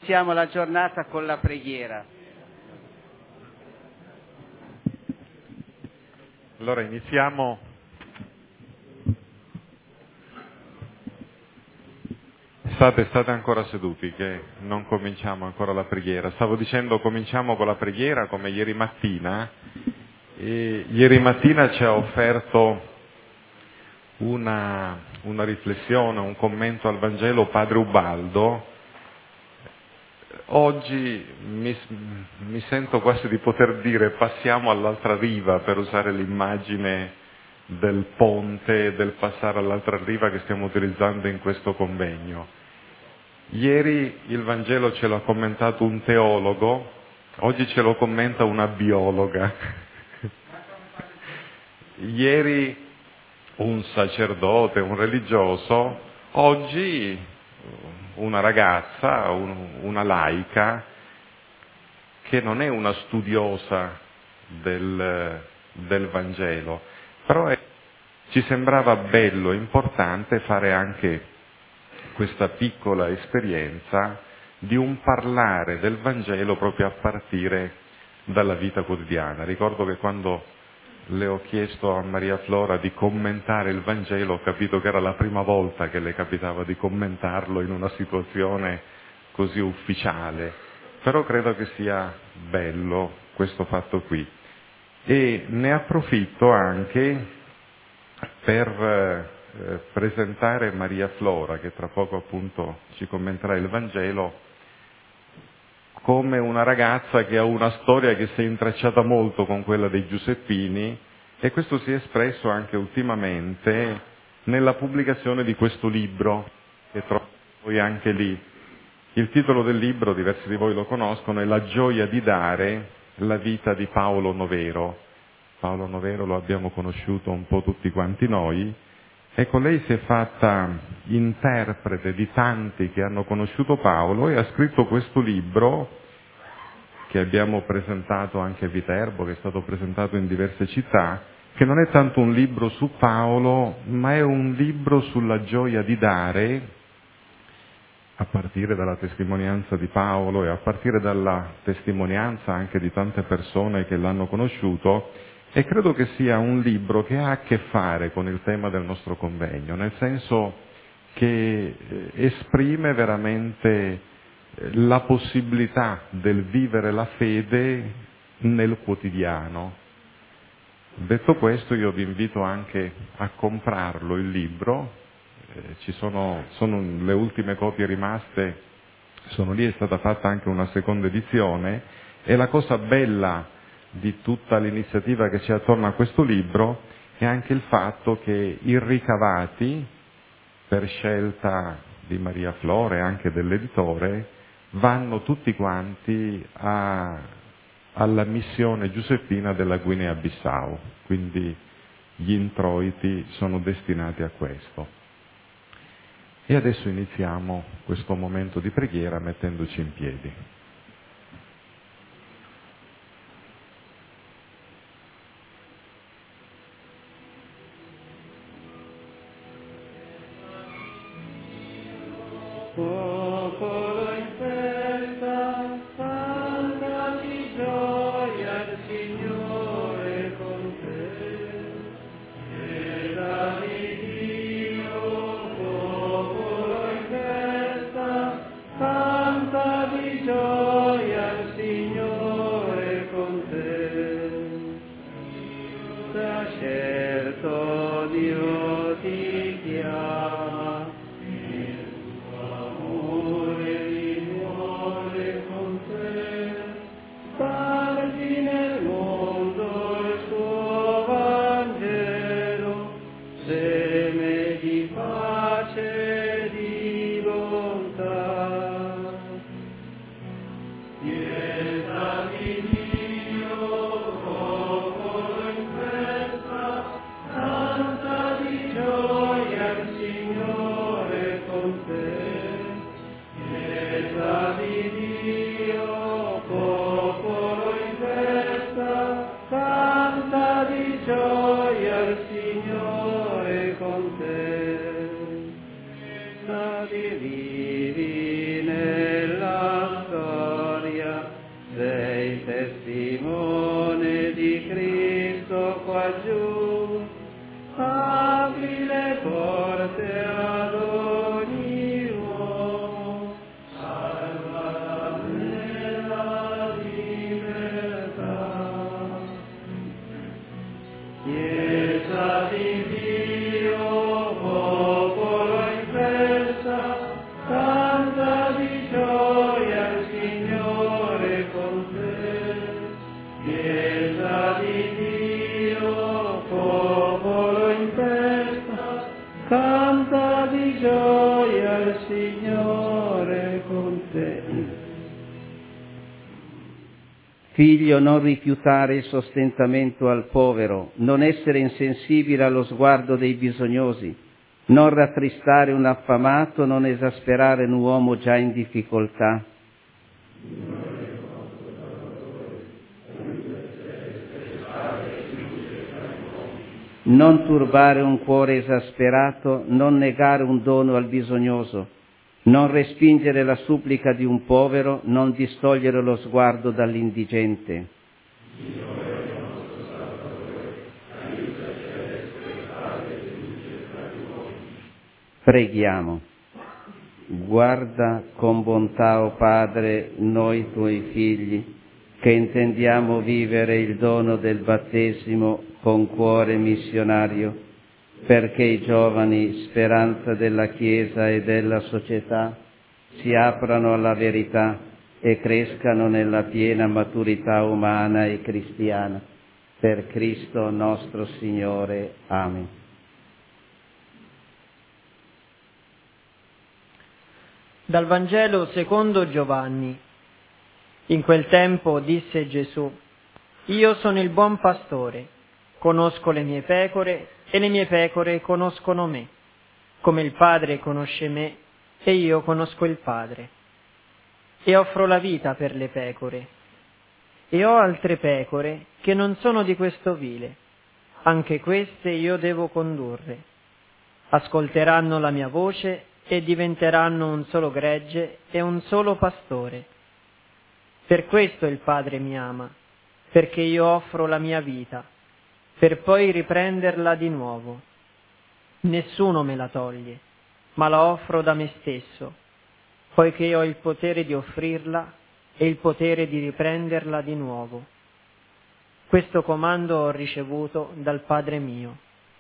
iniziamo la giornata con la preghiera. Allora iniziamo. State ancora seduti che non cominciamo ancora la preghiera. Stavo dicendo cominciamo con la preghiera come ieri mattina, e ieri mattina ci ha offerto una riflessione, un commento al Vangelo padre Ubaldo. Oggi mi sento quasi di poter dire passiamo all'altra riva, per usare l'immagine del ponte, del passare all'altra riva che stiamo utilizzando in questo convegno. Ieri il Vangelo ce l'ha commentato un teologo, oggi ce lo commenta una biologa. Ieri un sacerdote, un religioso, oggi una ragazza, una laica, che non è una studiosa del Vangelo, però ci sembrava bello, importante fare anche questa piccola esperienza di un parlare del Vangelo proprio a partire dalla vita quotidiana. Ricordo che quando le ho chiesto a Maria Flora di commentare il Vangelo, ho capito che era la prima volta che le capitava di commentarlo in una situazione così ufficiale, però credo che sia bello questo fatto qui. E ne approfitto anche per presentare Maria Flora, che tra poco appunto ci commenterà il Vangelo, come una ragazza che ha una storia che si è intrecciata molto con quella dei Giuseppini, e questo si è espresso anche ultimamente nella pubblicazione di questo libro, che trovate poi anche lì. Il titolo del libro, diversi di voi lo conoscono, è La gioia di dare, la vita di Paolo Novero. Paolo Novero lo abbiamo conosciuto un po' tutti quanti noi. Ecco, lei si è fatta interprete di tanti che hanno conosciuto Paolo e ha scritto questo libro che abbiamo presentato anche a Viterbo, che è stato presentato in diverse città, che non è tanto un libro su Paolo, ma è un libro sulla gioia di dare, a partire dalla testimonianza di Paolo e a partire dalla testimonianza anche di tante persone che l'hanno conosciuto. E credo che sia un libro che ha a che fare con il tema del nostro convegno, nel senso che esprime veramente la possibilità del vivere la fede nel quotidiano. Detto questo, io vi invito anche a comprarlo il libro, sono le ultime copie rimaste, sono lì, è stata fatta anche una seconda edizione, e la cosa bella di tutta l'iniziativa che c'è attorno a questo libro è anche il fatto che i ricavati, per scelta di Maria Flora e anche dell'editore, vanno tutti quanti alla missione giuseppina della Guinea-Bissau, quindi gli introiti sono destinati a questo. E adesso iniziamo questo momento di preghiera mettendoci in piedi. Popolo in festa, canta di gioia il Signore con te. Pietà di Dio, popolo in festa, canta di gioia. Figlio, non rifiutare il sostentamento al povero, non essere insensibile allo sguardo dei bisognosi, non rattristare un affamato, non esasperare un uomo già in difficoltà. Non turbare un cuore esasperato, non negare un dono al bisognoso, non respingere la supplica di un povero, non distogliere lo sguardo dall'indigente. Preghiamo. Guarda con bontà, o Padre, noi tuoi figli, che intendiamo vivere il dono del battesimo con cuore missionario, perché i giovani, speranza della Chiesa e della società, si aprano alla verità e crescano nella piena maturità umana e cristiana. Per Cristo nostro Signore. Amen. Dal Vangelo secondo Giovanni. In quel tempo disse Gesù: Io sono il buon pastore, conosco le mie pecore e le mie pecore conoscono me, come il Padre conosce me e io conosco il Padre. E offro la vita per le pecore. E ho altre pecore che non sono di questo vile, anche queste io devo condurre. Ascolteranno la mia voce e diventeranno un solo gregge e un solo pastore. Per questo il Padre mi ama, perché io offro la mia vita, per poi riprenderla di nuovo. Nessuno me la toglie, ma la offro da me stesso, poiché ho il potere di offrirla e il potere di riprenderla di nuovo. Questo comando ho ricevuto dal Padre mio.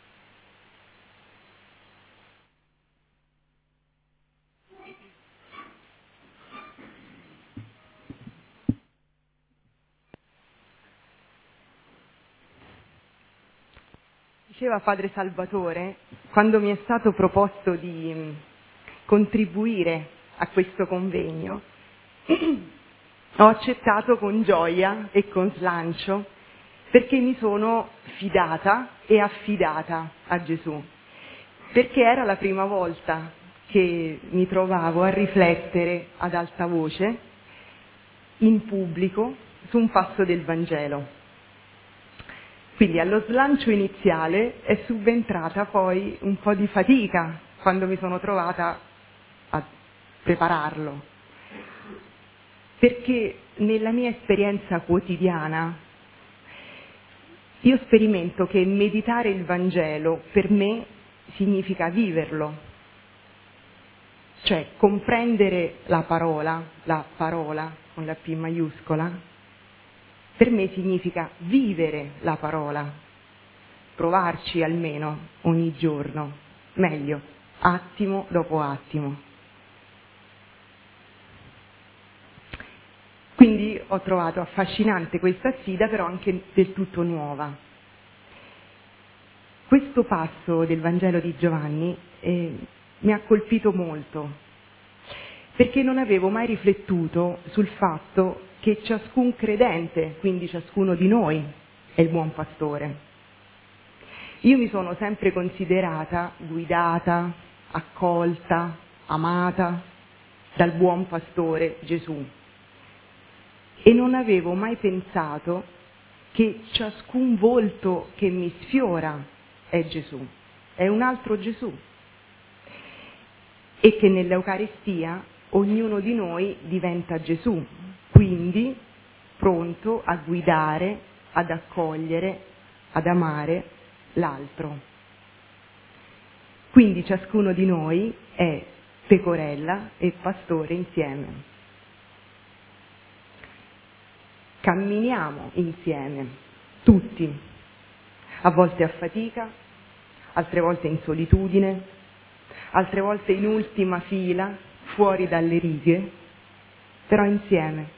Diceva Padre Salvatore, quando mi è stato proposto di contribuire a questo convegno, ho accettato con gioia e con slancio, perché mi sono fidata e affidata a Gesù, perché era la prima volta che mi trovavo a riflettere ad alta voce, in pubblico, su un passo del Vangelo. Quindi allo slancio iniziale è subentrata poi un po' di fatica quando mi sono trovata a prepararlo, perché nella mia esperienza quotidiana io sperimento che meditare il Vangelo per me significa viverlo, cioè comprendere la parola con la P maiuscola. Per me significa vivere la parola, provarci almeno ogni giorno, meglio, attimo dopo attimo. Quindi ho trovato affascinante questa sfida, però anche del tutto nuova. Questo passo del Vangelo di Giovanni mi ha colpito molto, perché non avevo mai riflettuto sul fatto che ciascun credente, quindi ciascuno di noi, è il buon pastore. Io mi sono sempre considerata guidata, accolta, amata dal buon pastore Gesù e non avevo mai pensato che ciascun volto che mi sfiora è Gesù, è un altro Gesù, e che nell'Eucaristia ognuno di noi diventa Gesù, quindi pronto a guidare, ad accogliere, ad amare l'altro. Quindi ciascuno di noi è pecorella e pastore insieme. Camminiamo insieme, tutti, a volte a fatica, altre volte in solitudine, altre volte in ultima fila, fuori dalle righe, però insieme.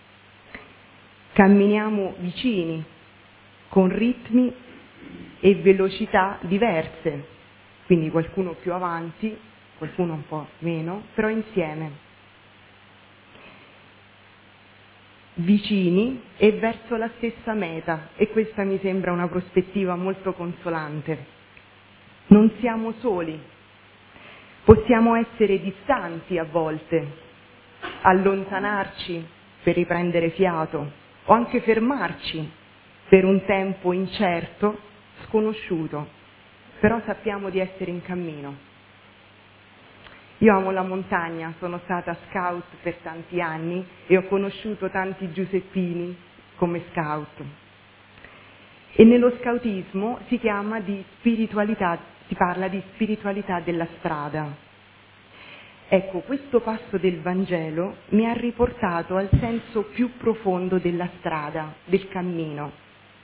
Camminiamo vicini, con ritmi e velocità diverse, quindi qualcuno più avanti, qualcuno un po' meno, però insieme. vicini e verso la stessa meta, e questa mi sembra una prospettiva molto consolante. Non siamo soli, possiamo essere distanti a volte, allontanarci per riprendere fiato o anche fermarci per un tempo incerto, sconosciuto, però sappiamo di essere in cammino. Io amo la montagna, sono stata scout per tanti anni e ho conosciuto tanti Giuseppini come scout. E nello scoutismo si parla di spiritualità della strada. Ecco, questo passo del Vangelo mi ha riportato al senso più profondo della strada, del cammino.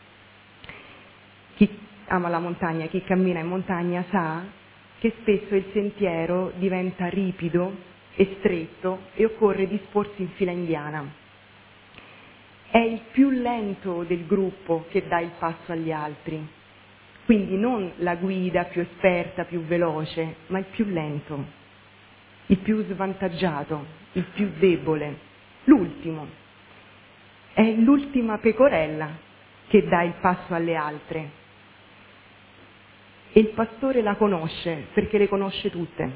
Chi ama la montagna, chi cammina in montagna sa che spesso il sentiero diventa ripido e stretto e occorre disporsi in fila indiana. È il più lento del gruppo che dà il passo agli altri, quindi non la guida più esperta, più veloce, ma il più lento, il più svantaggiato, il più debole, l'ultimo. È l'ultima pecorella che dà il passo alle altre. E il pastore la conosce perché le conosce tutte.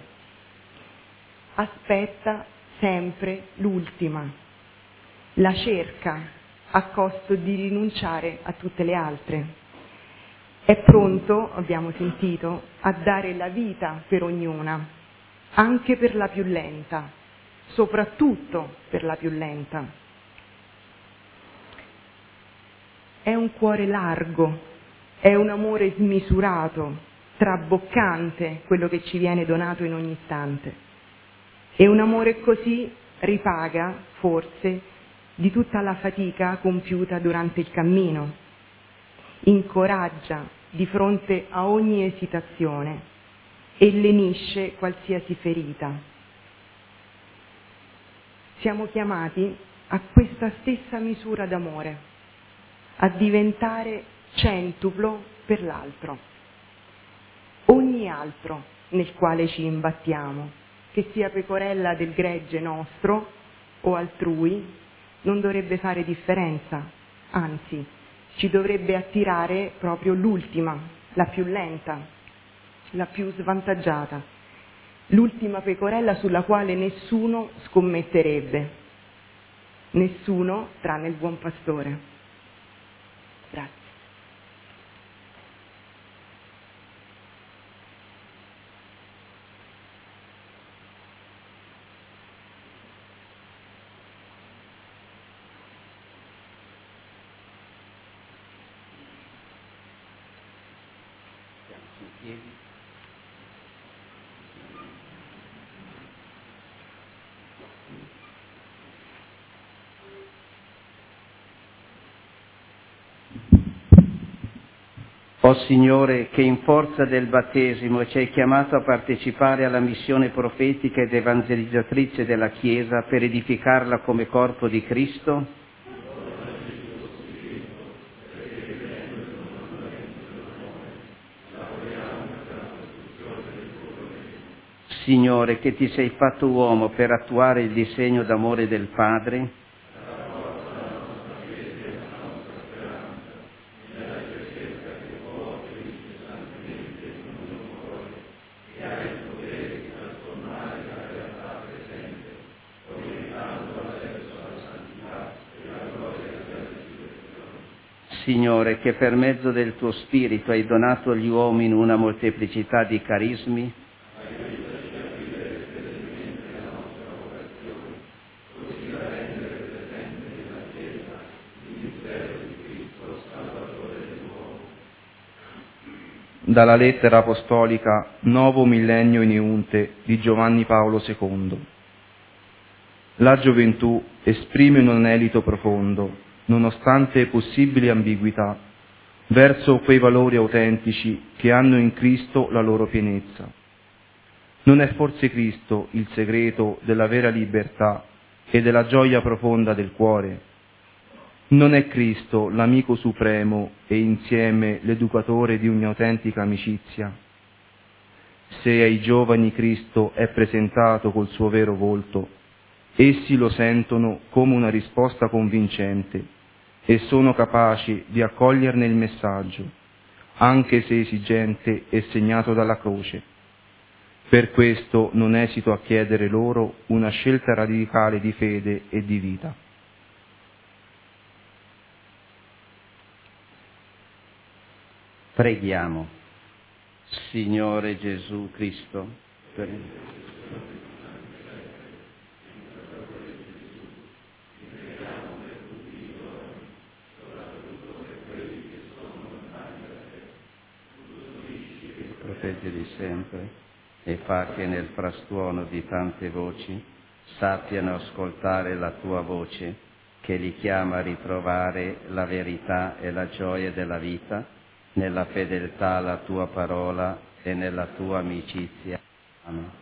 Aspetta sempre l'ultima, la cerca a costo di rinunciare a tutte le altre. È pronto, abbiamo sentito, a dare la vita per ognuna, anche per la più lenta, soprattutto per la più lenta. È un cuore largo, è un amore smisurato, traboccante quello che ci viene donato in ogni istante. E un amore così ripaga, forse, di tutta la fatica compiuta durante il cammino. Incoraggia di fronte a ogni esitazione e lenisce qualsiasi ferita. Siamo chiamati a questa stessa misura d'amore, a diventare centuplo per l'altro. Ogni altro nel quale ci imbattiamo, che sia pecorella del gregge nostro o altrui, non dovrebbe fare differenza, anzi, ci dovrebbe attirare proprio l'ultima, la più lenta, la più svantaggiata, l'ultima pecorella sulla quale nessuno scommetterebbe, nessuno tranne il buon pastore. Grazie. O Signore, che in forza del battesimo ci hai chiamato a partecipare alla missione profetica ed evangelizzatrice della Chiesa per edificarla come corpo di Cristo, Signore, che ti sei fatto uomo per attuare il disegno d'amore del Padre, Signore, che per mezzo del tuo Spirito hai donato agli uomini una molteplicità di carismi, dalla lettera apostolica Novo Millennio in Eunte di Giovanni Paolo II. La gioventù esprime un anelito profondo, nonostante possibili ambiguità, verso quei valori autentici che hanno in Cristo la loro pienezza. Non è forse Cristo il segreto della vera libertà e della gioia profonda del cuore? Non è Cristo l'amico supremo e insieme l'educatore di ogni autentica amicizia? Se ai giovani Cristo è presentato col suo vero volto, Essi lo sentono come una risposta convincente e sono capaci di accoglierne il messaggio, anche se esigente e segnato dalla croce. Per questo non esito a chiedere loro una scelta radicale di fede e di vita. Preghiamo. Signore Gesù Cristo, proteggili sempre e fa che nel frastuono di tante voci sappiano ascoltare la tua voce che li chiama a ritrovare la verità e la gioia della vita nella fedeltà alla tua parola e nella tua amicizia. Amen.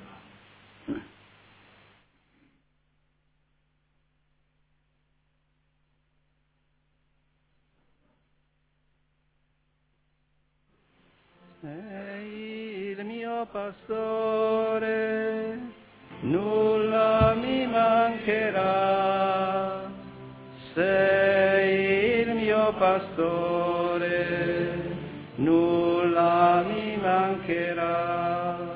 Sei il mio pastore, nulla mi mancherà. Sei il mio pastore, nulla mi mancherà.